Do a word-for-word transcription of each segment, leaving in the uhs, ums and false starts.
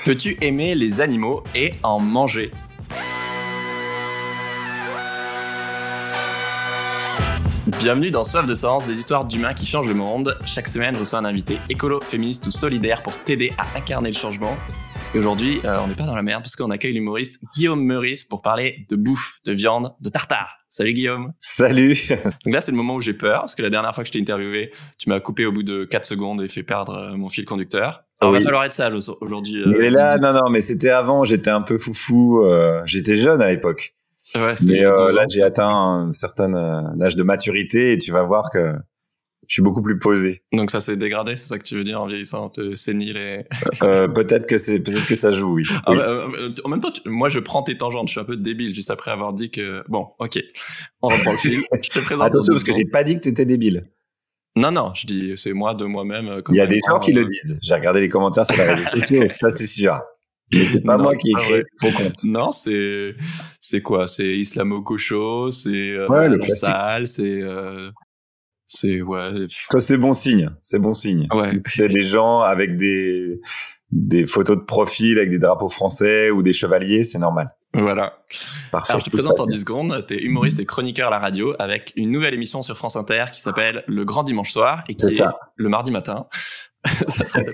Peux-tu aimer les animaux et en manger ? Bienvenue dans Soif de Sens, des histoires d'humains qui changent le monde. Chaque semaine, je reçois un invité écolo, féministe ou solidaire pour t'aider à incarner le changement. Et aujourd'hui, euh, on n'est pas dans la merde parce qu'on accueille l'humoriste Guillaume Meurice pour parler de bouffe, de viande, de tartare. Salut Guillaume. Salut. Donc là, c'est le moment où j'ai peur parce que la dernière fois que je t'ai interviewé, tu m'as coupé au bout de quatre secondes et fait perdre euh, mon fil conducteur. Alors, oui. Il va falloir être sage aujourd'hui. Euh, mais là, non, non, mais c'était avant, j'étais un peu foufou. Euh, j'étais jeune à l'époque. Ouais, mais euh, là, j'ai atteint un certain euh, âge de maturité et tu vas voir que je suis beaucoup plus posé. Donc ça s'est dégradé, c'est ça que tu veux dire en vieillissant, te sénile et... euh, peut-être que c'est, peut-être que ça joue, oui. Ah, oui. bah, euh, en même temps, tu, moi je prends tes tangentes, je suis un peu débile juste après avoir dit que bon, ok, on reprend le fil. Je te présente. Attention parce que j'ai pas dit que tu étais débile. Non, non, je dis c'est moi de moi-même. Il y a des gens qui euh... le disent. J'ai regardé les commentaires sur les réseaux sociaux, ça c'est sûr. Mais c'est pas non, moi qui ai créé faux compte. Non, c'est c'est quoi ? C'est islamo-gaucho, c'est euh, ouais, le sale, c'est euh, c'est ouais. Ça c'est bon signe, c'est bon signe. Ouais. C'est des gens avec des des photos de profil avec des drapeaux français ou des chevaliers, c'est normal. Voilà. Parfait. Alors, je te présente en dix secondes. T'es humoriste et chroniqueur à la radio avec une nouvelle émission sur France Inter qui s'appelle Le Grand Dimanche Soir et qui c'est est, ça. le mardi matin. Ça serait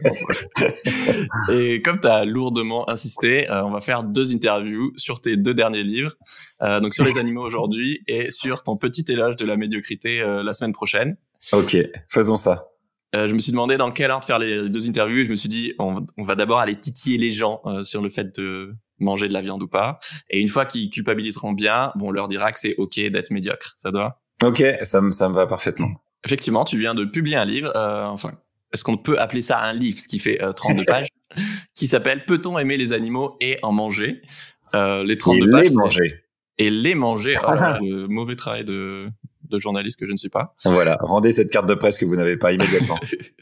et comme tu as lourdement insisté, euh, on va faire deux interviews sur tes deux derniers livres, euh, donc sur les animaux aujourd'hui et sur ton petit éloge de la médiocrité euh, la semaine prochaine. Ok, faisons ça. Euh, je me suis demandé dans quel ordre faire les deux interviews et je me suis dit on, on va d'abord aller titiller les gens euh, sur le fait de manger de la viande ou pas. Et une fois qu'ils culpabiliseront bien, bon, on leur dira que c'est ok d'être médiocre. Ça doit ? Ok, ça me, ça me va parfaitement. Effectivement, tu viens de publier un livre, euh, enfin, est-ce qu'on peut appeler ça un livre, ce qui fait euh, trente-deux pages, qui s'appelle « Peut-on aimer les animaux et en manger ?» euh, Les trente-deux et pages. les manger. Et les manger. Oh, là, le mauvais travail de, de journaliste que je ne suis pas. Voilà, rendez cette carte de presse que vous n'avez pas immédiatement.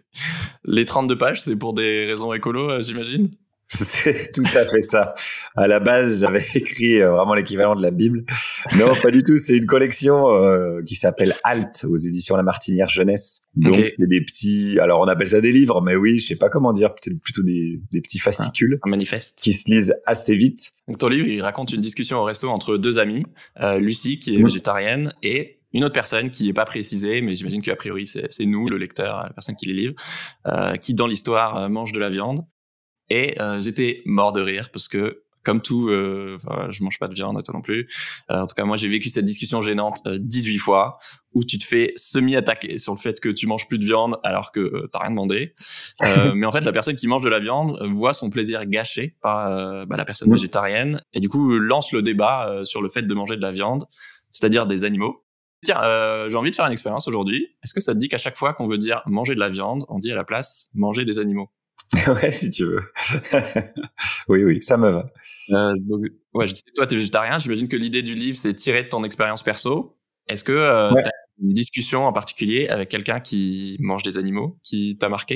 Les trente-deux pages, c'est pour des raisons écolo, euh, j'imagine ? C'est tout à fait ça. À la base, j'avais écrit euh, vraiment l'équivalent de la Bible. Non, pas du tout. C'est une collection euh, qui s'appelle Halt aux éditions La Martinière Jeunesse. Donc, okay. C'est des petits... Alors, on appelle ça des livres, mais oui, je sais pas comment dire. Peut-être plutôt des, des petits fascicules. Un manifeste. Qui se lisent assez vite. Donc, ton livre, il raconte une discussion au resto entre deux amis. Euh, Lucie, qui est mmh. végétarienne, et une autre personne qui est pas précisée, mais j'imagine qu'a priori, c'est, c'est nous, le lecteur, la personne qui les livre, euh, qui, dans l'histoire, euh, mange de la viande. Et euh, j'étais mort de rire parce que, comme tout, euh, je mange pas de viande, toi non plus. Euh, en tout cas, moi, j'ai vécu cette discussion gênante euh, dix-huit fois où tu te fais semi-attaquer sur le fait que tu manges plus de viande alors que euh, t'as rien demandé. Euh, mais en fait, la personne qui mange de la viande voit son plaisir gâché par euh, bah, la personne végétarienne et du coup lance le débat euh, sur le fait de manger de la viande, c'est-à-dire des animaux. Tiens, euh, j'ai envie de faire une expérience aujourd'hui. Est-ce que ça te dit qu'à chaque fois qu'on veut dire manger de la viande, on dit à la place manger des animaux ? Ouais, si tu veux. oui, oui, ça me va. Euh, donc, ouais, je sais, toi, t'es végétarien. J'imagine que l'idée du livre, c'est tiré de ton expérience perso. Est-ce que euh, ouais. t'as une discussion en particulier avec quelqu'un qui mange des animaux qui t'a marqué ?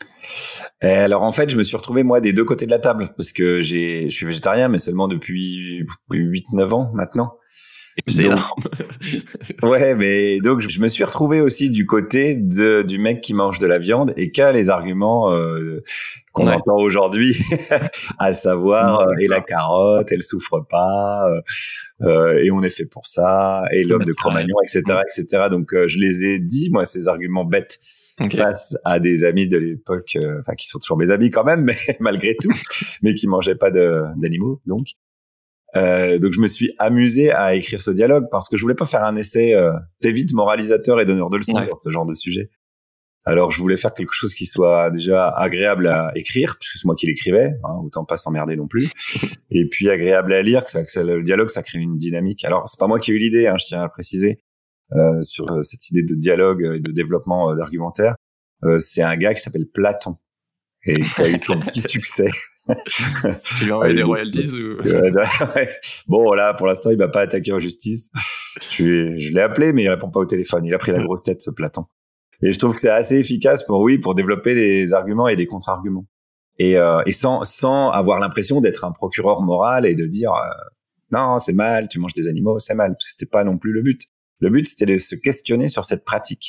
Alors, en fait, je me suis retrouvé, moi, des deux côtés de la table. Parce que j'ai, je suis végétarien, mais seulement depuis huit neuf ans maintenant. C'est donc, énorme. Ouais, mais donc je me suis retrouvé aussi du côté de, du mec qui mange de la viande et qui a les arguments euh, qu'on ouais. entend aujourd'hui, à savoir euh, et la carotte, elle souffre pas, euh, et on est fait pour ça, et c'est l'homme de Cro-Magnon, et cetera, ouais. et cetera. Donc euh, je les ai dit, moi, ces arguments bêtes. Okay. Face à des amis de l'époque, enfin euh, qui sont toujours mes amis quand même, mais malgré tout, mais qui mangeaient pas de, d'animaux, donc. Euh, donc je me suis amusé à écrire ce dialogue parce que je voulais pas faire un essai euh, très vite moralisateur et donneur de leçons ouais. sur ce genre de sujet. Alors je voulais faire quelque chose qui soit déjà agréable à écrire puisque c'est moi qui l'écrivais, hein, autant pas s'emmerder non plus. Et puis agréable à lire, que, ça, que ça, le dialogue ça crée une dynamique. Alors c'est pas moi qui ai eu l'idée, hein, je tiens à le préciser euh, sur euh, cette idée de dialogue et de développement euh, d'argumentaire. Euh, c'est un gars qui s'appelle Platon et qui a eu son petit succès. Tu lui as envoyé des royalties ou... ouais. Bon, là, pour l'instant, il m'a pas attaqué en justice. Je, je l'ai appelé, mais il répond pas au téléphone. Il a pris la grosse tête, ce Platon. Et je trouve que c'est assez efficace pour, oui, pour développer des arguments et des contre-arguments. Et, euh, et sans, sans avoir l'impression d'être un procureur moral et de dire, euh, non, c'est mal, tu manges des animaux, c'est mal. Parce que c'était pas non plus le but. Le but, c'était de se questionner sur cette pratique.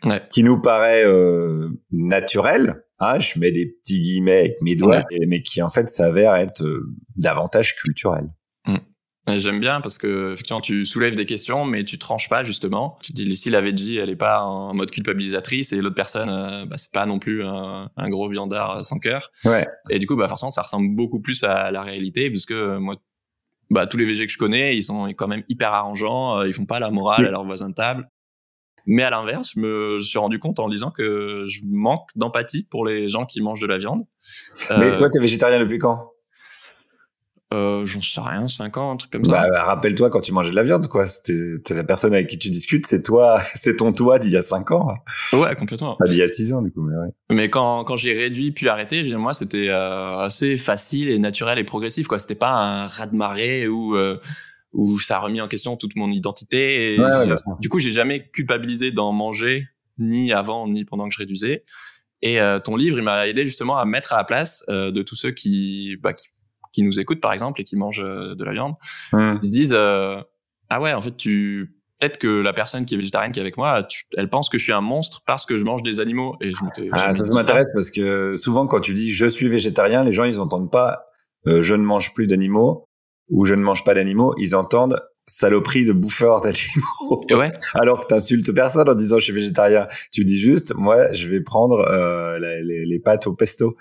ouais. qui nous paraît euh, naturel. Ah, je mets des petits guillemets avec mes doigts, Ouais. et, mais qui en fait s'avère être euh, davantage culturel. Mm. Et j'aime bien parce que effectivement tu soulèves des questions mais tu tranches pas justement. Tu dis Lucie Lavedji, elle est pas en mode culpabilisatrice et l'autre personne euh, bah, c'est pas non plus un, un gros viandard sans cœur. Ouais. Et du coup bah forcément ça ressemble beaucoup plus à la réalité parce que euh, moi bah tous les végés que je connais, ils sont quand même hyper arrangeants, euh, ils font pas la morale Oui. à leur voisin de table. Mais à l'inverse, je me suis rendu compte en lisant que je manque d'empathie pour les gens qui mangent de la viande. Mais Euh, toi, t'es végétarien depuis quand? euh, j'en sais rien, cinq ans, un truc comme ça. Bah, bah, rappelle-toi quand tu mangeais de la viande, quoi. C'était, t'es la personne avec qui tu discutes, c'est toi, c'est ton toi d'il y a cinq ans. Ouais, complètement. Pas d'il y a six ans, du coup, mais ouais. Mais quand, quand j'ai réduit puis arrêté, moi, c'était euh, assez facile et naturel et progressif, quoi. C'était pas un raz-de-marée où, euh, où ça a remis en question toute mon identité. Et Ouais, ouais, je- bien sûr. du coup, j'ai jamais culpabilisé d'en manger, ni avant, ni pendant que je réduisais. Et euh, ton livre, il m'a aidé justement à mettre à la place euh, de tous ceux qui, bah, qui, qui nous écoutent, par exemple, et qui mangent euh, de la viande. Hum. Ils se disent, euh, ah ouais, en fait, tu... peut-être que la personne qui est végétarienne qui est avec moi, tu... elle pense que je suis un monstre parce que je mange des animaux. Et je m'étais Ah, jamais ça, ça dit m'intéresse parce que souvent, quand tu dis je suis végétarien, les gens, ils entendent pas euh, je ne mange plus d'animaux ou je ne mange pas d'animaux, ils entendent saloperie de bouffeur d'animaux. Et ouais. Alors que t'insultes personne en disant je suis végétarien. Tu dis juste, moi, je vais prendre euh, la- les, les pâtes au pesto.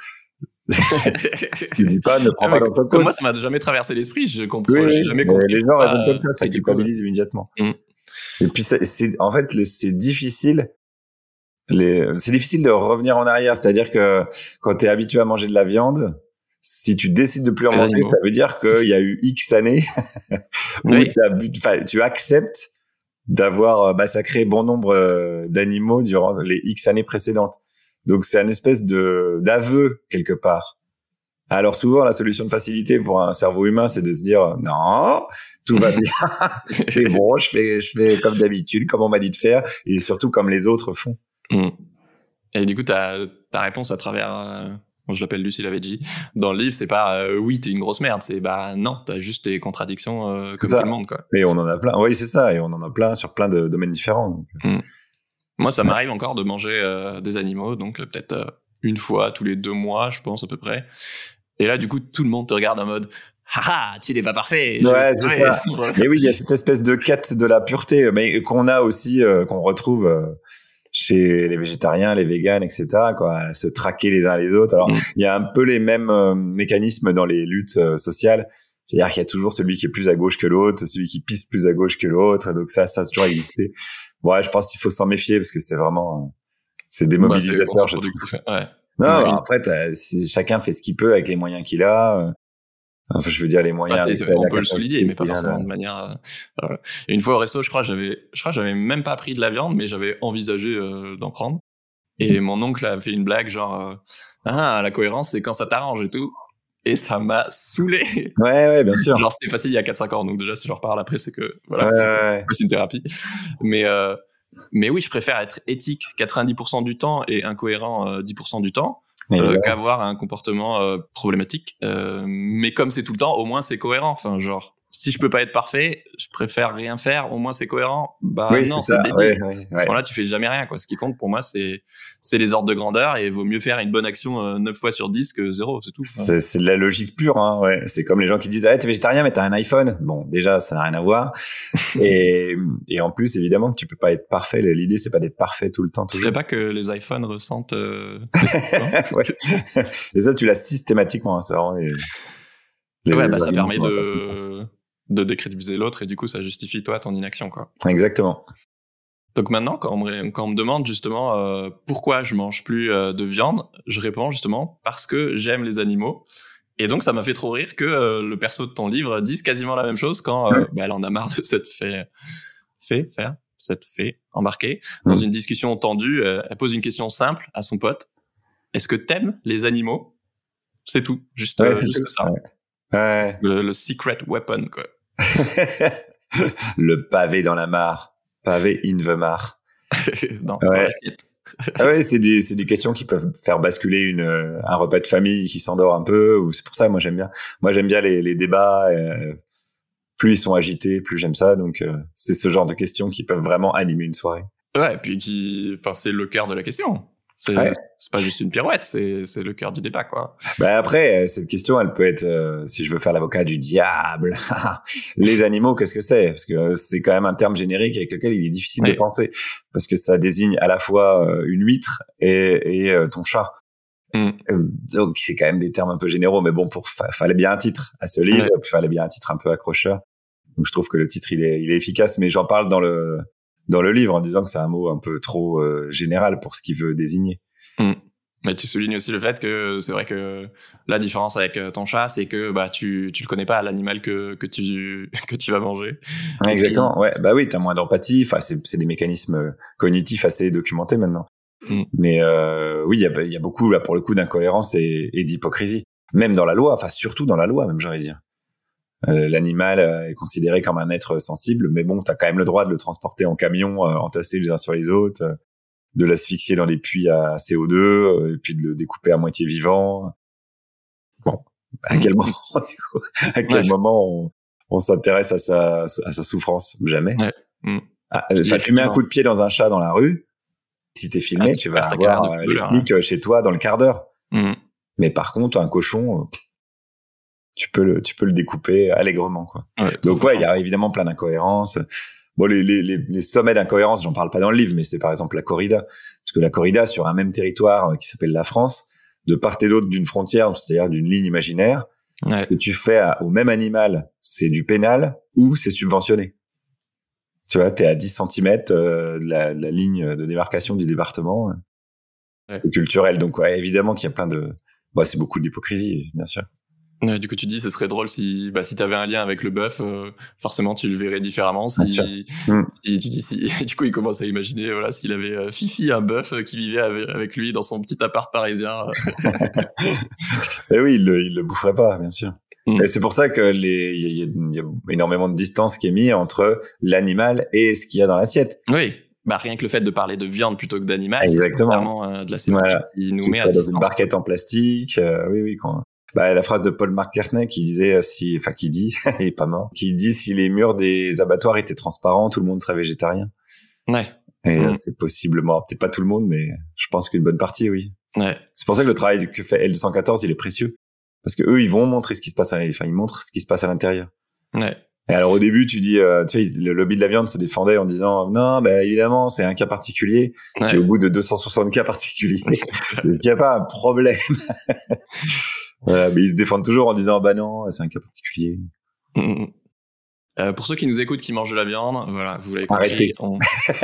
Tu dis pas, ne prends Ah, pas mais d'entrecôte. comme moi, ça m'a jamais traversé l'esprit. Je comprends, Oui, j'ai oui, jamais mais compris. les gens pourquoi, raisonnent comme ça, ça et du coup, culpabilise immédiatement. Mm. Et puis, c'est, c'est, en fait, les- c'est difficile. Les, c'est difficile de revenir en arrière. C'est-à-dire que quand tu es habitué à manger de la viande, si tu décides de plus en Les manger, animaux. ça veut dire qu'il y a eu X années où Oui. t'as bu- enfin, tu acceptes d'avoir massacré bon nombre euh, d'animaux durant les X années précédentes. Donc, c'est une espèce de d'aveu quelque part. Alors souvent, la solution de facilité pour un cerveau humain, c'est de se dire non, tout va bien, c'est bon, je fais, je fais comme d'habitude, comme on m'a dit de faire, et surtout comme les autres font. Mm. Et du coup, ta, ta réponse à travers, euh, je l'appelle Lucie Lavedji, dans le livre, c'est pas euh, oui, t'es une grosse merde, c'est bah non, t'as juste tes contradictions euh, C'est comme ça. tout le monde, quoi. Et on en a plein. Oui, c'est ça, et on en a plein sur plein de domaines différents. Donc. Mm. Moi, ça Ouais. m'arrive encore de manger euh, des animaux, donc euh, peut-être euh, une fois tous les deux mois, je pense à peu près. Et là, du coup, tout le monde te regarde en mode haha, tu n'es pas parfait. je Ouais, le c'est savais. ça. Mais oui, il y a cette espèce de quête de la pureté, mais qu'on a aussi, euh, qu'on retrouve euh, chez les végétariens, les véganes, et cetera, quoi, à se traquer les uns les autres. Alors, Mm. il y a un peu les mêmes euh, mécanismes dans les luttes euh, sociales. C'est-à-dire qu'il y a toujours celui qui est plus à gauche que l'autre, celui qui pisse plus à gauche que l'autre. Donc ça, ça a toujours existé. Ouais, je pense qu'il faut s'en méfier parce que c'est vraiment, euh, c'est Bah, c'est démobilisateur, je trouve. contre-productif. Ouais. Non, Ouais, alors une- après, t'as- si chacun fait ce qu'il peut avec les moyens qu'il a. euh, Enfin, je veux dire les Bah, moyens. c'est- avec c'est- la on peut le capacité souligner, mais pas qu'il a, forcément là. de manière. euh, voilà. Et une fois au resto, je crois, j'avais, je crois, que j'avais même pas pris de la viande, mais j'avais envisagé euh, d'en prendre. Et mon oncle a fait une blague genre euh, ah la cohérence c'est quand ça t'arrange et tout. Et ça m'a saoulé. Ouais, ouais, bien sûr. Genre c'était facile il y a quatre cinq ans, donc déjà si je reparle après c'est que voilà, Ouais, c'est, ouais, c'est une thérapie. Mais euh, mais oui, je préfère être éthique quatre-vingt-dix pour cent du temps et incohérent euh, dix pour cent du temps. ouais. Euh, Évidemment. qu'avoir un comportement euh, problématique. Euh, mais comme c'est tout le temps, au moins c'est cohérent. Enfin, genre, si je peux pas être parfait, je préfère rien faire. Au moins c'est cohérent. Bah Oui, non, c'est c'est ça. débile. Ouais, ouais, À ce ouais. moment-là, tu fais jamais rien, quoi. Ce qui compte pour moi, c'est c'est les ordres de grandeur et il vaut mieux faire une bonne action euh, neuf fois sur dix que zéro, c'est tout. Ouais. C'est, c'est de la logique pure, hein, ouais. C'est comme les gens qui disent, ah, t'es végétarien, mais t'as un iPhone. Bon, déjà, ça n'a rien à voir. et, et en plus, évidemment, que tu peux pas être parfait. L'idée, c'est pas d'être parfait tout le temps, Tu toujours. sais pas que les iPhones ressentent euh, ces sentiments. Ouais. Et ça, tu l'as systématiquement, hein, c'est vraiment les, les Ouais, bah ça arguments permet qu'on entend tout le temps. de de décrédibiliser l'autre et du coup ça justifie toi ton inaction, quoi. Exactement. Donc maintenant, quand on me, quand on me demande justement euh, pourquoi je mange plus euh, de viande, je réponds justement parce que j'aime les animaux. Et donc ça m'a fait trop rire que euh, le perso de ton livre dise quasiment la même chose quand euh, bah, elle en a marre de s'être fait, fait faire, s'être fait embarquer dans Mm. une discussion tendue. Euh, elle pose une question simple à son pote. Est-ce que t'aimes les animaux? C'est tout, juste, Ouais, euh, c'est juste tout. ça. Ouais. Ouais. Le, le secret weapon, quoi. Le pavé dans la mare. Pavé in the mare. dans, dans Ouais. l'assiette. Ah ouais, c'est des, c'est des questions qui peuvent faire basculer une, euh, un repas de famille qui s'endort un peu. Ou c'est pour ça, moi j'aime bien. Moi j'aime bien les, les débats. Euh, plus ils sont agités, plus j'aime ça. Donc euh, c'est ce genre de questions qui peuvent vraiment animer une soirée. Ouais, et puis qui, enfin, c'est le cœur de la question. C'est, ouais. c'est pas juste une pirouette, c'est, c'est le cœur du débat, quoi. Bah après, cette question, elle peut être, euh, si je veux faire l'avocat du diable, les animaux, qu'est-ce que c'est? Parce que c'est quand même un terme générique avec lequel il est difficile ouais. de penser, parce que ça désigne à la fois euh, une huître et, et euh, ton chat. Mm. Donc c'est quand même des termes un peu généraux, mais bon, pour fa- fallait bien un titre à ce livre, il ouais. fallait bien un titre un peu accrocheur. Donc je trouve que le titre il est, il est efficace, mais j'en parle dans le dans le livre en disant que c'est un mot un peu trop euh, général pour ce qu'il veut désigner. Mm. Mais tu soulignes aussi le fait que c'est vrai que la différence avec ton chat, c'est que bah tu tu le connais pas, l'animal que que tu que tu vas manger. Ouais, exactement. Puis, ouais, bah oui, t'as moins d'empathie. Enfin, c'est c'est des mécanismes cognitifs assez documentés maintenant. Mm. Mais euh, oui, il y a il y a beaucoup là pour le coup d'incohérence et, et d'hypocrisie, même dans la loi. Enfin, surtout dans la loi, même j'aurais dire. Euh, l'animal est considéré comme un être sensible, mais bon, t'as quand même le droit de le transporter en camion, euh, entassé les uns sur les autres. Euh, de l'asphyxier dans des puits à C O deux, euh, et puis de le découper à moitié vivant. Bon, à quel moment, à quel ouais. moment on, on s'intéresse à sa, à sa souffrance? Jamais. Ouais. Mmh. Ah, enfin, tu mets un coup de pied dans un chat dans la rue, si t'es filmé, ah, tu, tu vas avoir euh, les flics hein. chez toi dans le quart d'heure. Mmh. Mais par contre, un cochon, euh, tu peux le, tu peux le découper allègrement, quoi. Ouais, donc ouais, il y a évidemment plein d'incohérences. Bon, les, les, les, les sommets d'incohérence, j'en parle pas dans le livre, mais c'est par exemple la corrida. Parce que la corrida, sur un même territoire qui s'appelle la France, de part et d'autre d'une frontière, c'est-à-dire d'une ligne imaginaire, ouais. ce que tu fais à, au même animal, c'est du pénal ou c'est subventionné. Tu vois, t'es à dix centimètres euh, de, la, de la ligne de démarcation du département. Ouais. C'est culturel. Donc, ouais, évidemment qu'il y a plein de... Bon, c'est beaucoup d'hypocrisie, bien sûr. Ouais, du coup, tu dis, ce serait drôle si, bah, si t'avais un lien avec le bœuf, euh, forcément, tu le verrais différemment. Si, mmh. si tu dis, si, du coup, il commence à imaginer, voilà, s'il avait euh, Fifi, un bœuf euh, qui vivait avec, avec lui dans son petit appart parisien. Et oui, il le, il le boufferait pas, bien sûr. Mmh. Et c'est pour ça que les, il y, y, y a énormément de distance qui est mise entre l'animal et ce qu'il y a dans l'assiette. Oui. Bah, rien que le fait de parler de viande plutôt que d'animal, c'est vraiment euh, de la sémantique voilà. qui nous qui met à distance. Dans une barquette en plastique, euh, oui, oui, quand... Bah, la phrase de Paul McCartney qui disait si, enfin, qui dit, il est pas mort, qui dit si les murs des abattoirs étaient transparents, tout le monde serait végétarien. Ouais. Et mmh. mmh. c'est possiblement, peut-être pas tout le monde, mais je pense qu'une bonne partie, oui. Ouais. C'est pour ça que le travail que fait L deux cent quatorze, il est précieux. Parce que eux, ils vont montrer ce qui se passe à, enfin, ils montrent ce qui se passe à l'intérieur. Ouais. Et alors, au début, tu dis, euh, tu sais, le lobby de la viande se défendait en disant, non, bah, évidemment, c'est un cas particulier. Ouais. Et au bout de deux cent soixante cas particuliers, il n'y a pas un problème. Voilà, mais ils se défendent toujours en disant, bah non, c'est un cas particulier. Mmh. Euh, pour ceux qui nous écoutent, qui mangent de la viande, voilà, vous l'avez compris. Arrêtez. On...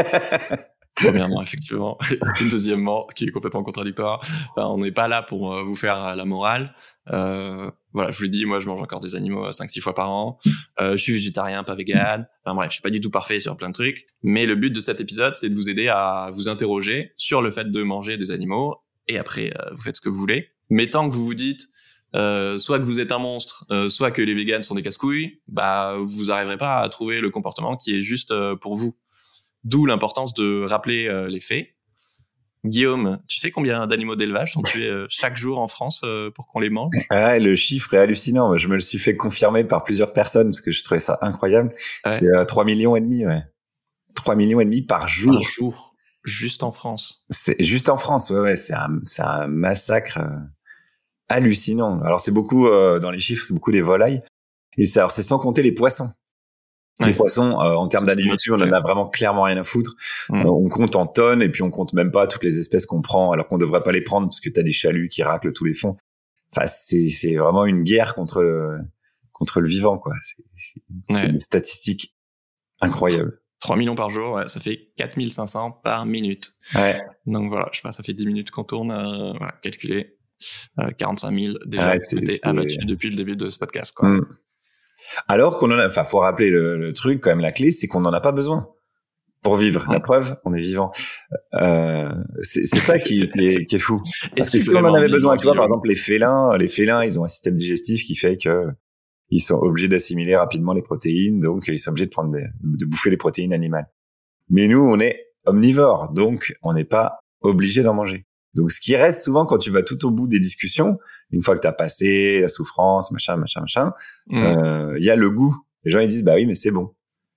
Premièrement, effectivement. Et deuxièmement, qui est complètement contradictoire, enfin, on n'est pas là pour euh, vous faire la morale. Euh, voilà, je vous l'ai dit, moi, je mange encore des animaux cinq six fois par an. Euh, je suis végétarien, pas vegan. Enfin bref, je suis pas du tout parfait sur plein de trucs. Mais le but de cet épisode, c'est de vous aider à vous interroger sur le fait de manger des animaux. Et après, euh, vous faites ce que vous voulez. Mais tant que vous vous dites, euh, soit que vous êtes un monstre, euh, soit que les végans sont des casse-couilles, bah, vous arriverez pas à trouver le comportement qui est juste euh, pour vous. D'où l'importance de rappeler euh, les faits. Guillaume, tu sais combien d'animaux d'élevage sont tués euh, chaque jour en France euh, pour qu'on les mange? Ah, le chiffre est hallucinant. Je me le suis fait confirmer par plusieurs personnes parce que je trouvais ça incroyable. Ouais. C'est euh, trois millions et demi, ouais. trois millions et demi par jour. Par jour. Juste en France. C'est juste en France, ouais, ouais. C'est un, c'est un massacre euh, hallucinant. Alors, c'est beaucoup, euh, dans les chiffres, c'est beaucoup des volailles. Et c'est, alors, c'est sans compter les poissons. Ouais. Les poissons, euh, en termes d'agriculture, on en a vraiment clairement rien à foutre. Mmh. Euh, on compte en tonnes et puis on compte même pas toutes les espèces qu'on prend alors qu'on devrait pas les prendre parce que t'as des chaluts qui raclent tous les fonds. Enfin, c'est, c'est vraiment une guerre contre le, contre le vivant, quoi. C'est, c'est, ouais. c'est des statistiques incroyables. trois millions par jour, ouais, ça fait quatre mille cinq cents par minute. Ouais. Donc voilà, je sais pas, ça fait dix minutes qu'on tourne, euh, voilà, calculé. Euh, quarante-cinq mille déjà ouais, c'est, été c'est... abattus depuis le début de ce podcast, quoi. Mmh. Alors qu'on en a, enfin, faut rappeler le, le truc, quand même, la clé, c'est qu'on n'en a pas besoin pour vivre. La preuve, on est vivant. Euh, c'est, c'est ça qui, qui, est, qui est fou. Parce que si on en avait besoin, tu vois, par exemple, les félins, les félins, ils ont un système digestif qui fait que ils sont obligés d'assimiler rapidement les protéines, donc ils sont obligés de prendre des, de bouffer les protéines animales. Mais nous, on est omnivores, donc on n'est pas obligé d'en manger. Donc, ce qui reste souvent quand tu vas tout au bout des discussions, une fois que tu as passé la souffrance, machin, machin, machin, il mmh. euh, y a le goût. Les gens, ils disent, bah oui, mais c'est bon.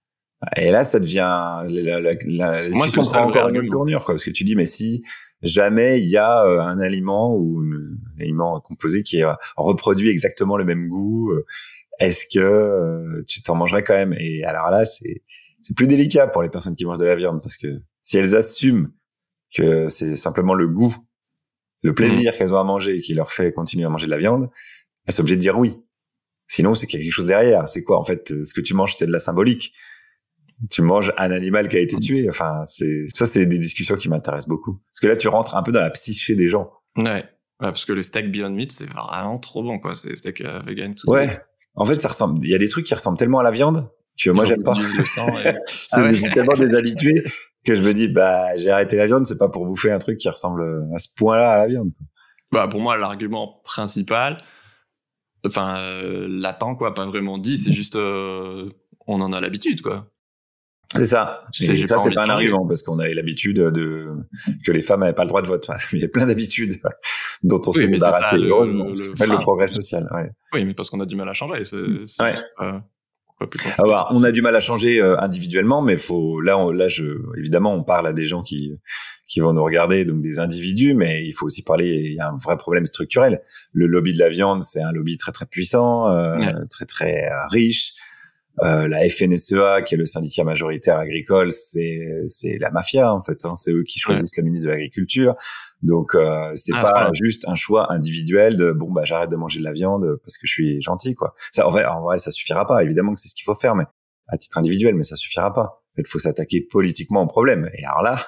Et là, ça devient la, la, la, la Moi, c'est le seul encore vrai une tournure, quoi, parce que tu dis, mais si jamais il y a euh, un aliment ou un aliment composé qui est, euh, reproduit exactement le même goût, euh, est-ce que euh, tu t'en mangerais quand même? Et alors là, c'est c'est plus délicat pour les personnes qui mangent de la viande, parce que si elles assument que c'est simplement le goût, le plaisir mmh. qu'elles ont à manger qui leur fait continuer à manger de la viande, elles sont obligées de dire oui. Sinon, c'est qu'il y a quelque chose derrière. C'est quoi, en fait, ce que tu manges, c'est de la symbolique. Tu manges un animal qui a été tué. Enfin, c'est ça, c'est des discussions qui m'intéressent beaucoup. Parce que là, tu rentres un peu dans la psyché des gens. Ouais, ouais, parce que le steak Beyond Meat, c'est vraiment trop bon, quoi. C'est steak euh, vegan qui. Ouais. En fait, ça ressemble. Il y a des trucs qui ressemblent tellement à la viande que moi, j'aime pas. Le sang et... c'est ah ouais. tellement déshabitué que je me dis, bah, j'ai arrêté la viande, c'est pas pour bouffer un truc qui ressemble à ce point-là à la viande. Bah, pour moi, l'argument principal, enfin, euh, latent, quoi, pas vraiment dit, c'est juste, euh, on en a l'habitude, quoi. C'est ça. Et ça, c'est pas un argument, parce qu'on avait l'habitude de que les femmes n'avaient pas le droit de vote. Il y a plein d'habitudes dont on oui, s'est débarrassé. Heureusement, le, le, le progrès social. Ouais. Oui, mais parce qu'on a du mal à changer. C'est, c'est ouais. juste, euh, Alors, on a du mal à changer euh, individuellement, mais faut là, on, là, je, évidemment, on parle à des gens qui qui vont nous regarder, donc des individus, mais il faut aussi parler. Il y a un vrai problème structurel. Le lobby de la viande, c'est un lobby très très puissant, euh, ouais. très très euh, riche. Euh, la F N S E A, qui est le syndicat majoritaire agricole, c'est c'est la mafia en fait. Hein, c'est eux qui choisissent ouais. le ministre de l'Agriculture. Donc euh, c'est ah, pas c'est juste un choix individuel de bon bah j'arrête de manger de la viande parce que je suis gentil quoi. Ça en vrai, en vrai ça suffira pas. Évidemment que c'est ce qu'il faut faire, mais à titre individuel, mais ça suffira pas. En fait, il faut s'attaquer politiquement au problème. Et alors là.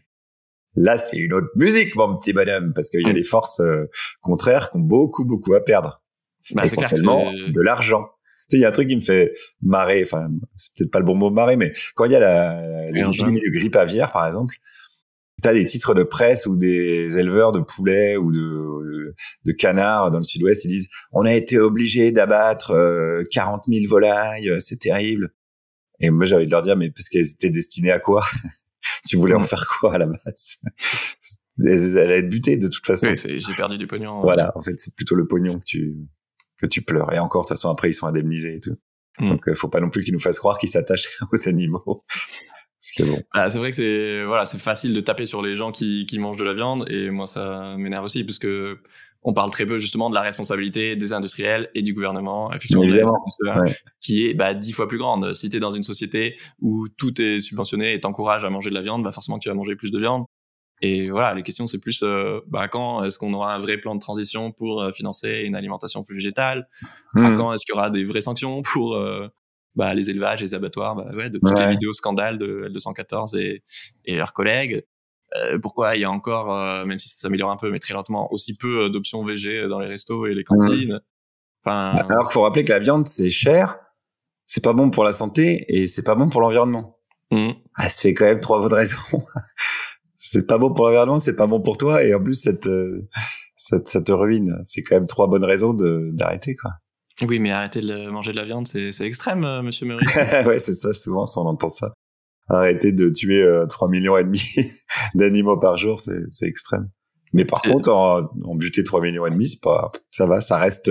Là, c'est une autre musique, mon petit bonhomme, parce qu'il y a des forces euh, contraires qui ont beaucoup, beaucoup à perdre. Bah, essentiellement de l'argent. Tu sais, il y a un truc qui me fait marrer, enfin, c'est peut-être pas le bon mot marrer, mais quand il y a la, les épidémies de grippe aviaire, par exemple, t'as des titres de presse où des éleveurs de poulets ou de, de canards dans le sud-ouest, ils disent « On a été obligé d'abattre euh, quarante mille volailles, c'est terrible. » Et moi, j'ai envie de leur dire « Mais parce qu'elles étaient destinées à quoi ?» Tu voulais en faire quoi à la base? Elle allait être butée de toute façon. Oui, c'est, j'ai perdu du pognon. Voilà, ouais. En fait, c'est plutôt le pognon que tu que tu pleures. Et encore, de toute façon, après, ils sont indemnisés et tout. Mm. Donc, euh, faut pas non plus qu'ils nous fassent croire qu'ils s'attachent aux animaux. Parce que bon. Ah, c'est vrai que c'est voilà, c'est facile de taper sur les gens qui qui mangent de la viande, et moi, ça m'énerve aussi parce que on parle très peu justement de la responsabilité des industriels et du gouvernement, effectivement, évidemment, ouais. qui est bah dix fois plus grande. Si t'es dans une société où tout est subventionné et t'encourage à manger de la viande, bah forcément que tu vas manger plus de viande. Et voilà, les questions c'est plus euh, bah quand est-ce qu'on aura un vrai plan de transition pour euh, financer une alimentation plus végétale, mmh. à quand est-ce qu'il y aura des vraies sanctions pour euh, bah les élevages, les abattoirs, bah ouais, de toutes ouais. les vidéos scandales de L deux cent quatorze et et leurs collègues. Euh, pourquoi il y a encore, euh, même si ça s'améliore un peu, mais très lentement, aussi peu euh, d'options végé dans les restos et les cantines. Enfin, alors qu'il faut rappeler que la viande c'est cher, c'est pas bon pour la santé et c'est pas bon pour l'environnement. Mmh. Ah, ça fait quand même trois bonnes raisons. C'est pas bon pour l'environnement, c'est pas bon pour toi, et en plus ça te ça, ça te ruine. C'est quand même trois bonnes raisons de d'arrêter quoi. Oui, mais arrêter de manger de la viande, c'est c'est extrême, euh, Monsieur Meurice. Ouais, c'est ça. Souvent, on entend ça. Arrêter de tuer euh, trois millions et demi d'animaux par jour, c'est, c'est extrême. Mais par c'est... contre, en, en buter trois millions et demi, c'est pas, ça va, ça reste.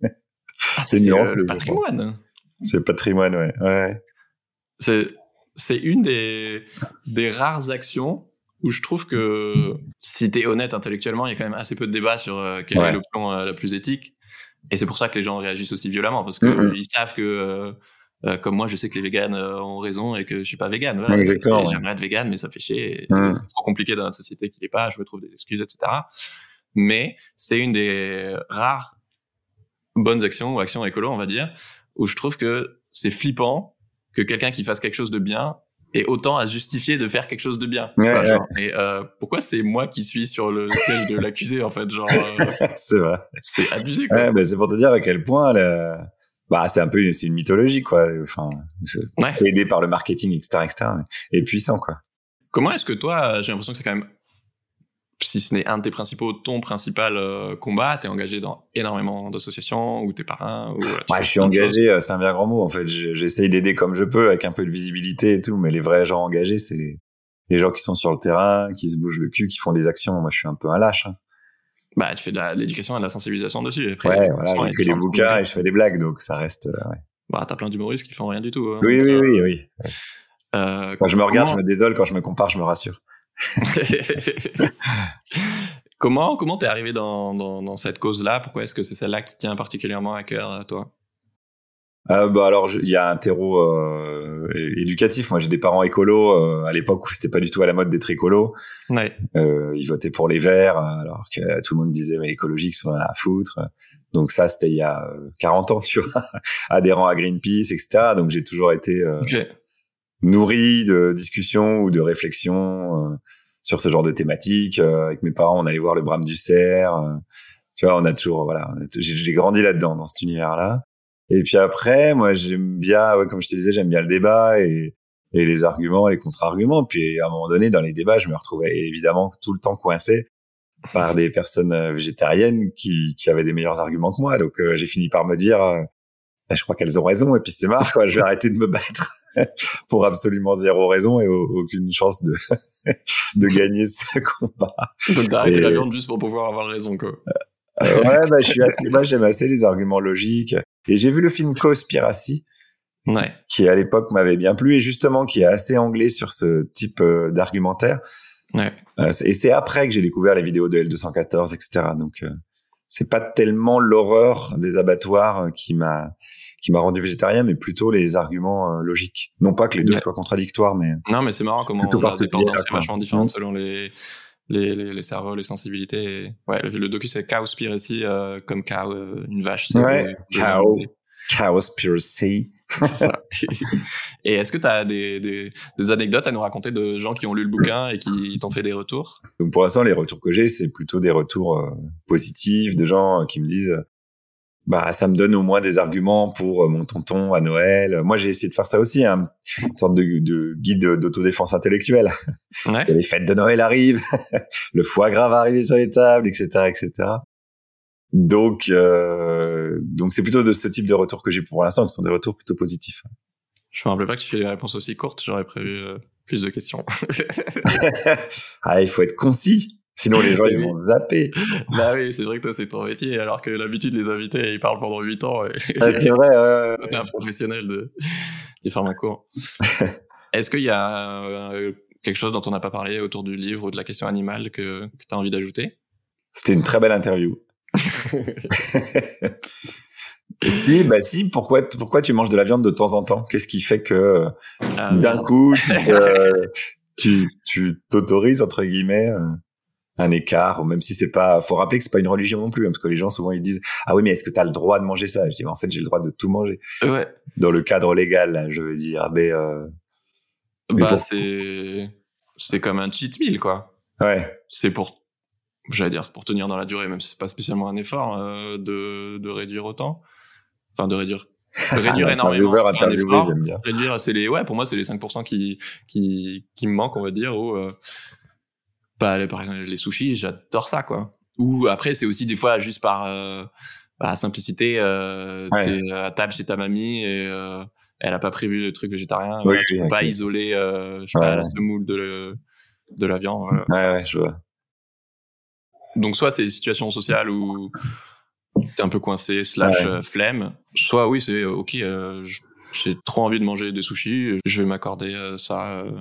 Ah, c'est, c'est nuance, le, le patrimoine. C'est le patrimoine, ouais. ouais. C'est, c'est une des, des rares actions où je trouve que si t'es honnête intellectuellement, il y a quand même assez peu de débat sur euh, quelle ouais. est l'option euh, la plus éthique. Et c'est pour ça que les gens réagissent aussi violemment, parce que mm-hmm. ils savent que. Euh, Euh, comme moi, je sais que les véganes euh, ont raison et que je suis pas végane. Voilà. Exactement. Et j'aimerais être végane, mais ça fait chier. Et mmh. C'est trop compliqué dans notre société qui l'est pas. Je me trouve des excuses, et cetera. Mais c'est une des rares bonnes actions ou actions écolo, on va dire, où je trouve que c'est flippant que quelqu'un qui fasse quelque chose de bien ait autant à justifier de faire quelque chose de bien. Ouais, enfin, ouais. Genre, et euh, pourquoi c'est moi qui suis sur le ciel de l'accusé en fait, genre. Euh, c'est vrai. C'est abusé. Quoi. Ouais, bah, c'est pour te dire à quel point. Le... Bah, c'est un peu une, c'est une mythologie, quoi. Enfin, ouais. aidé par le marketing, et cetera, et cetera, et puissant, quoi. Comment est-ce que toi, j'ai l'impression que c'est quand même, si ce n'est un de tes principaux, ton principal euh, combat, t'es engagé dans énormément d'associations, ou t'es parrain, ou... Ouais, je suis engagé, euh, c'est un bien grand mot, en fait. J'essaye d'aider comme je peux, avec un peu de visibilité et tout, mais les vrais gens engagés, c'est les, les gens qui sont sur le terrain, qui se bougent le cul, qui font des actions. Moi, je suis un peu un lâche, hein. Bah, tu fais de, la, de l'éducation et de la sensibilisation dessus. Après, ouais, voilà, j'écris des bouquins et je fais des blagues, donc ça reste, euh, ouais. Bah, t'as plein d'humoristes qui font rien du tout. Hein, oui, donc, oui, euh, oui, oui. Euh, quand je me regarde, comment... je me désole. Quand je me compare, je me rassure. comment comment t'es arrivé dans, dans, dans cette cause-là? Pourquoi est-ce que c'est celle-là qui tient particulièrement à cœur à toi? Euh, bah alors il y a un terreau euh, éducatif. Moi j'ai des parents écolos euh, à l'époque où c'était pas du tout à la mode d'être écolo. Ouais. Euh, ils votaient pour les verts alors que tout le monde disait mais écologique sont à foutre. Donc ça c'était il y a quarante ans, tu vois, adhérent à Greenpeace, et cetera. Donc j'ai toujours été euh, okay. nourri de discussions ou de réflexions euh, sur ce genre de thématiques. Euh, avec mes parents on allait voir le Brame du Cerf. Euh, tu vois on a toujours voilà j'ai, j'ai grandi là-dedans dans cet univers-là. Et puis après, moi, j'aime bien, ouais, comme je te disais, j'aime bien le débat et, et les arguments, les contre-arguments. Puis à un moment donné, dans les débats, je me retrouvais évidemment tout le temps coincé par des personnes végétariennes qui, qui avaient des meilleurs arguments que moi. Donc euh, j'ai fini par me dire, euh, bah, je crois qu'elles ont raison. Et puis c'est marre, quoi. Je vais arrêter de me battre pour absolument zéro raison et au, aucune chance de de gagner ce combat. Donc t'as arrêté et... la viande juste pour pouvoir avoir raison, quoi. Euh, ouais, bah je suis assez, moi j'aime assez les arguments logiques. Et j'ai vu le film Cowspiracy, ouais. qui à l'époque m'avait bien plu et justement qui est assez anglais sur ce type euh, d'argumentaire. Ouais. Euh, et c'est après que j'ai découvert les vidéos de L deux cent quatorze, et cetera. Donc euh, c'est pas tellement l'horreur des abattoirs qui m'a qui m'a rendu végétarien, mais plutôt les arguments euh, logiques. Non pas que les deux ouais. soient contradictoires, mais non, mais c'est marrant comment on a des tendances vachement différentes selon les Les, les, les cerveaux, les sensibilités. Et... Ouais, le, le docu, c'est Cowspiracy, euh, comme cow, euh, une vache. C'est ouais, le, cow, Cowspiracy. Et est-ce que tu as des, des, des anecdotes à nous raconter de gens qui ont lu le bouquin et qui t'ont fait des retours? Donc pour l'instant, les retours que j'ai, c'est plutôt des retours euh, positifs, de gens qui me disent bah ça me donne au moins des arguments pour euh, mon tonton à Noël. Moi, j'ai essayé de faire ça aussi, hein, une sorte de, de guide d'autodéfense intellectuelle. Ouais. Parce que les fêtes de Noël arrivent, le foie gras va arriver sur les tables, et cetera, et cetera. Donc, euh, donc c'est plutôt de ce type de retours que j'ai pour l'instant, qui sont des retours plutôt positifs. Je me rappelais pas que tu fais des réponses aussi courtes. J'aurais prévu euh, plus de questions. Ah, il faut être concis. Sinon, les gens, ils vont zapper. Bah oui, c'est vrai que toi, c'est ton métier, alors que l'habitude, les invités, ils parlent pendant huit ans. Et... Ah, c'est vrai, euh... T'es un professionnel de... du pharmaco. Est-ce qu'il y a euh, quelque chose dont on n'a pas parlé autour du livre ou de la question animale que, que tu as envie d'ajouter? C'était une très belle interview. Si, bah si, pourquoi, pourquoi tu manges de la viande de temps en temps? Qu'est-ce qui fait que ah, d'un merde. coup, tu, euh, tu, tu t'autorises, entre guillemets, euh, un écart, ou même si c'est pas, faut rappeler que c'est pas une religion non plus, hein, parce que les gens souvent ils disent ah oui mais est-ce que t'as le droit de manger ça? Je dis en fait j'ai le droit de tout manger. Ouais. Dans le cadre légal, là, je veux dire, mais euh, bah mais pour... c'est c'est comme un cheat meal quoi. Ouais. C'est pour, j'allais dire c'est pour tenir dans la durée, même si c'est pas spécialement un effort euh, de de réduire autant, enfin de réduire. De réduire énormément, c'est pas un effort. Réduire, c'est les, ouais, pour moi c'est les cinq pour cent qui qui qui me manquent on va dire ou euh, bah les, par exemple, les sushis, j'adore ça quoi. Ou après c'est aussi des fois juste par euh, bah, simplicité, euh, ouais. T'es à table chez ta mamie et euh, elle a pas prévu le truc végétarien, oui, ouais, tu oui, peux okay. pas isoler, euh, je sais ouais, pas, ouais. la semoule de le, de la viande. Voilà. Ouais ouais, je vois. Donc soit c'est des situations sociales où t'es un peu coincé slash ouais. euh, flemme, soit oui c'est ok, euh, j'ai trop envie de manger des sushis, je vais m'accorder euh, ça. Euh...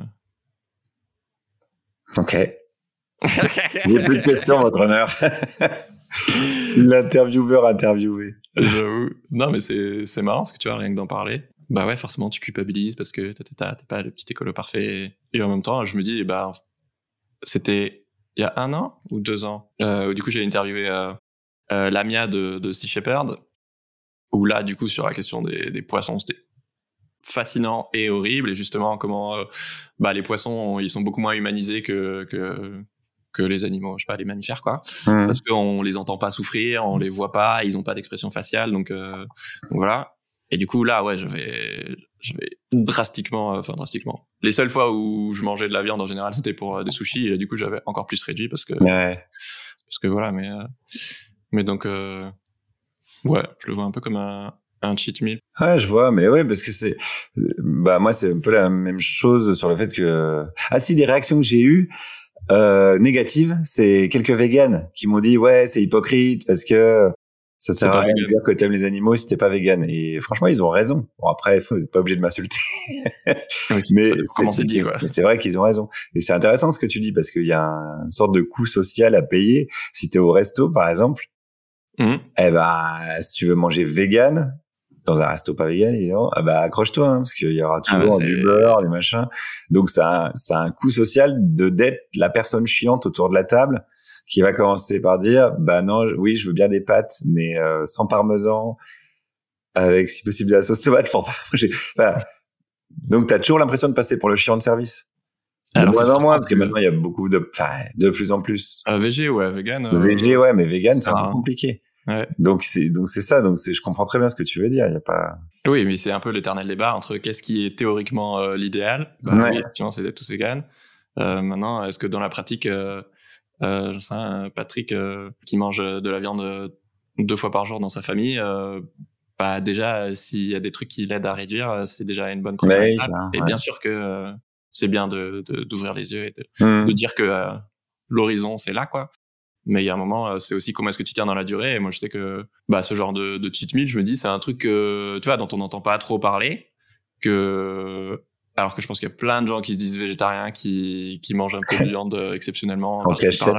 Ok. J'ai plus de questions, votre honneur. L'intervieweur interviewé. J'avoue. Non, mais c'est, c'est marrant parce que tu vois, rien que d'en parler. Bah ouais, forcément, tu culpabilises parce que t'es, t'es, t'es pas le petit écolo parfait. Et en même temps, je me dis, bah, c'était il y a un an ou deux ans. Euh, où, du coup, j'ai interviewé euh, euh, Lamia de, de Sea Shepherd. Où là, du coup, sur la question des, des poissons, c'était fascinant et horrible. Et justement, comment euh, bah, les poissons, ils sont beaucoup moins humanisés que... que que les animaux, je sais pas, les mammifères, quoi. Mmh. Parce qu'on les entend pas souffrir, on les voit pas, ils ont pas d'expression faciale, donc, euh, donc voilà. Et du coup, là, ouais, je vais, je vais drastiquement, enfin, euh, drastiquement. Les seules fois où je mangeais de la viande, en général, c'était pour euh, des sushis, et du coup, j'avais encore plus réduit parce que, ouais. parce que voilà, mais, euh, mais donc, euh, ouais, je le vois un peu comme un, un cheat meal. Ouais, je vois, mais ouais, parce que c'est, bah, moi, c'est un peu la même chose sur le fait que, ah si, des réactions que j'ai eues, Euh, négative, c'est quelques véganes qui m'ont dit ouais c'est hypocrite parce que Ça sert à rien de dire que t'aimes les animaux si t'es pas vegan. Et franchement, ils ont raison. Bon, après, vous n'êtes pas obligé de m'insulter. Oui, mais c'est, comment c'est dit, quoi. C'est vrai qu'ils ont raison. Et c'est intéressant ce que tu dis parce qu'il y a un, une sorte de coût social à payer. Si t'es au resto, par exemple, mmh. eh ben, si tu veux manger vegan, dans un resto pas vegan, évidemment, ah bah, accroche-toi, hein, parce qu'il y aura toujours ah bah, du beurre, des machins. Donc, ça a, ça a un coût social de d'être la personne chiante autour de la table qui va commencer par dire, bah non, oui, je veux bien des pâtes, mais euh, sans parmesan, avec si possible de la sauce tomate pour pas manger. Enfin, donc, t'as toujours l'impression de passer pour le chiant de service. De Alors, moins en moins, parce que, que maintenant, il y a beaucoup de, enfin, de plus en plus. Euh, végé, ouais, vegan. Euh... Végé, ouais, mais vegan, c'est ah, un peu compliqué. Ouais. Donc, c'est, donc c'est ça. Donc, c'est, je comprends très bien ce que tu veux dire. Il y a pas. Oui, mais c'est un peu l'éternel débat entre qu'est-ce qui est théoriquement euh, l'idéal. Bah, ouais. Oui, effectivement, c'est d'être tous vegan. Euh, maintenant, est-ce que dans la pratique, euh, Euh, je sais, un Patrick euh, qui mange de la viande euh, deux fois par jour dans sa famille, euh, bah déjà s'il y a des trucs qui l'aident à réduire, c'est déjà une bonne première étape. Et ouais. Bien sûr que euh, c'est bien de, de d'ouvrir les yeux et de, mmh. de dire que euh, l'horizon c'est là, quoi. Mais il y a un moment, euh, c'est aussi comment est-ce que tu tiens dans la durée. Et moi je sais que bah ce genre de, de cheat meal, je me dis c'est un truc que, tu vois, dont on n'entend pas trop parler, que alors que je pense qu'il y a plein de gens qui se disent végétariens, qui, qui mangent un peu de viande exceptionnellement par-ci par-là.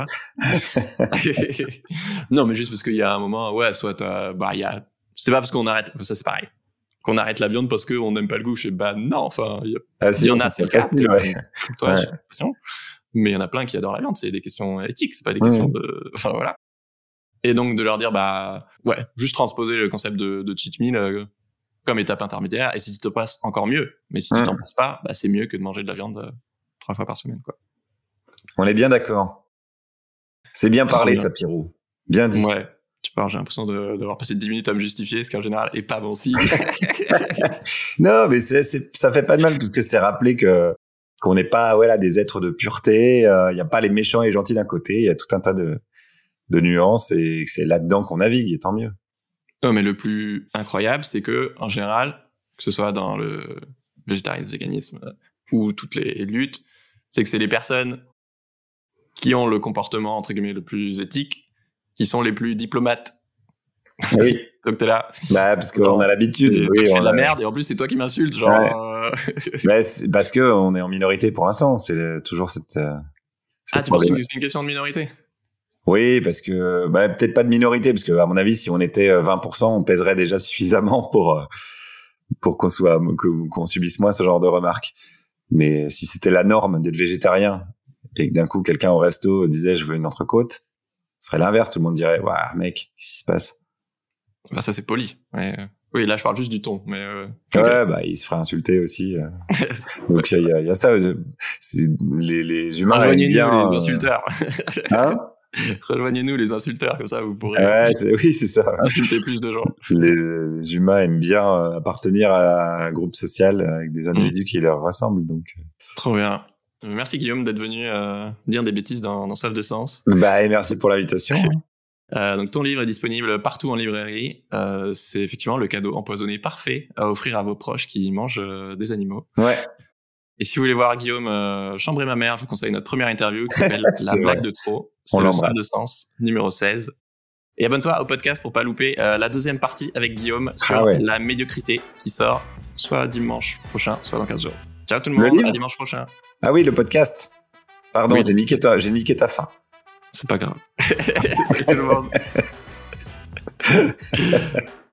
Non, mais juste parce qu'il y a un moment, ouais, soit t'as, bah, il y a, c'est pas parce qu'on arrête, ça c'est pareil, qu'on arrête la viande parce qu'on n'aime pas le goût. Je sais, bah, non, enfin, il y, ah, si, y en a, c'est le cas. Facile, ouais. Toi, ouais. J'ai l'impression. Mais il y en a plein qui adorent la viande. C'est des questions éthiques, c'est pas des questions mmh. de, enfin, voilà. Et donc, de leur dire, bah, ouais, juste transposer le concept de, de cheat meal, euh, comme étape intermédiaire, et si tu te passes, encore mieux. Mais si tu mmh. t'en passes pas, bah, c'est mieux que de manger de la viande euh, trois fois par semaine, quoi. On est bien d'accord. C'est bien parlé, ça, Pierrot. Bien dit. Ouais. Tu parles, j'ai l'impression de, d'avoir passé dix minutes à me justifier, ce qui en général est pas bon signe. Non, mais c'est, c'est, ça fait pas de mal, parce que c'est rappeler que, qu'on n'est pas, ouais, là, des êtres de pureté, il euh, y a pas les méchants et les gentils d'un côté, il y a tout un tas de, de nuances, et c'est là-dedans qu'on navigue, et tant mieux. Non, mais le plus incroyable, c'est que, en général, que ce soit dans le végétarisme, le véganisme, euh, ou toutes les luttes, c'est que c'est les personnes qui ont le comportement, entre guillemets, le plus éthique, qui sont les plus diplomates. Oui. Donc t'es là. Bah, parce qu'on a l'habitude. Et oui, tu fais on de la a... merde, et en plus, c'est toi qui m'insultes, genre. Ouais. Euh... bah, c'est parce que on est en minorité pour l'instant. C'est toujours cette, euh, cette ah, tu penses que c'est une question de minorité? Oui, parce que, bah, peut-être pas de minorité, parce que, à mon avis, si on était vingt pour cent, on pèserait déjà suffisamment pour, euh, pour qu'on soit, qu'on subisse moins ce genre de remarques. Mais si c'était la norme d'être végétarien, et que d'un coup, quelqu'un au resto disait, je veux une entrecôte, ce serait l'inverse. Tout le monde dirait, waouh, mec, qu'est-ce qui se passe? Bah, ça, c'est poli. Ouais. Oui, là, je parle juste du ton, mais, euh... Ouais, okay. Bah, il se ferait insulter aussi. Euh. Donc, il y a, il y a ça. C'est, les, les humains. Rejoignez-nous, bien, les insulteurs. Hein? Rejoignez-nous, les insulteurs, comme ça, vous pourrez. Ouais, c'est, oui, c'est ça. Insulter plus de gens. Les, les humains aiment bien appartenir à un groupe social avec des individus mmh. qui leur ressemblent, donc. Trop bien. Merci Guillaume d'être venu euh, dire des bêtises dans, dans Soif de Sens. Bah, et merci pour l'invitation. euh, donc ton livre est disponible partout en librairie. Euh, c'est effectivement le cadeau empoisonné parfait à offrir à vos proches qui mangent euh, des animaux. Ouais. Et si vous voulez voir Guillaume euh, chambrer ma mère, je vous conseille notre première interview qui s'appelle La blague vrai. de trop. C'est On le Soif de Sens numéro seize. Et abonne-toi au podcast pour pas louper euh, la deuxième partie avec Guillaume sur ah ouais. la médiocrité qui sort soit dimanche prochain, soit dans quinze jours. Ciao tout le monde, le à dimanche prochain. Ah oui, le podcast. Pardon, oui. j'ai, niqué ta, j'ai niqué ta fin. C'est pas grave. Salut tout le monde.